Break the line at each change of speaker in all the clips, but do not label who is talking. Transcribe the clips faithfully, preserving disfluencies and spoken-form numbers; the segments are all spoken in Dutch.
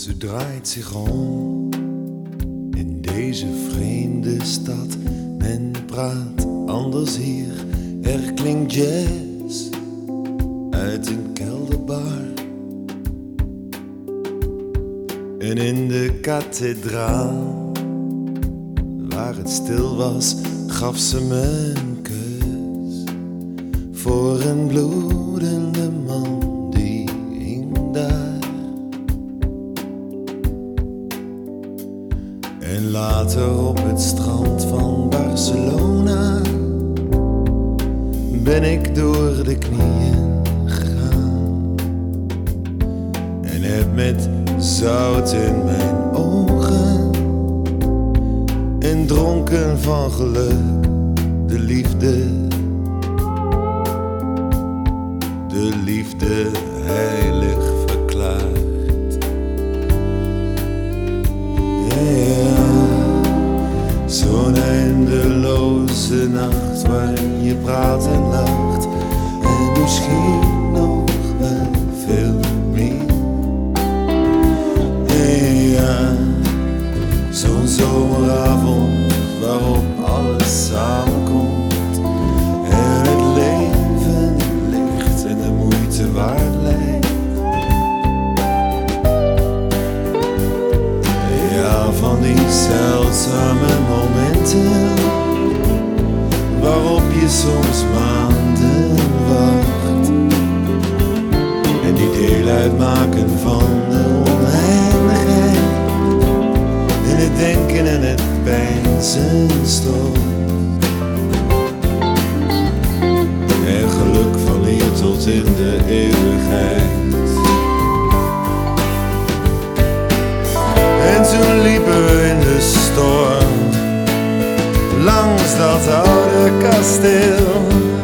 Ze draait zich om in deze vreemde stad. Men praat anders hier, er klinkt jazz uit een kelderbar. En in de kathedraal, waar het stil was, gaf ze me een kus voor een bloedende man die hing daar. En later op het strand van Barcelona ben ik door de knieën gegaan en heb met zout in mijn ogen en dronken van geluk de liefde, de liefde heilig verklaard. Ja, zo'n eindeloze nacht waarin je praat en lacht en misschien nog wel veel meer. Ja, zo'n zomeravond waarop alles samenkomt en het leven licht en de moeite waard lijkt. Ja, van die zeldzame momenten waarop je soms maanden wacht en die deel uitmaken van de oneindigheid. In het denken en het peinzen stopt en geluk van hier tot in de eeuwigheid. En toen liepen we in de storm langs dat oude kasteel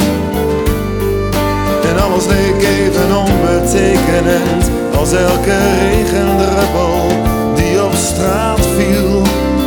en alles leek even onbetekenend als elke regendruppel die op straat viel.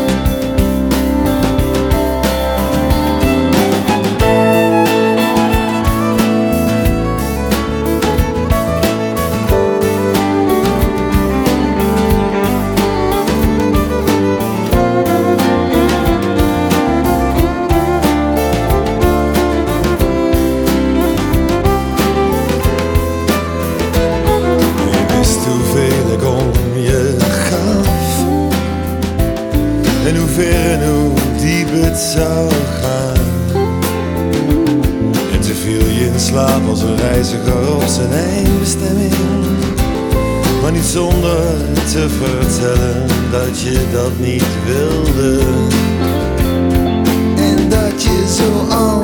En hoe ver en hoe diep het zou gaan. En te viel je in slaap als een reiziger op zijn eindbestemming, maar niet zonder te vertellen dat je dat niet wilde en dat je zo al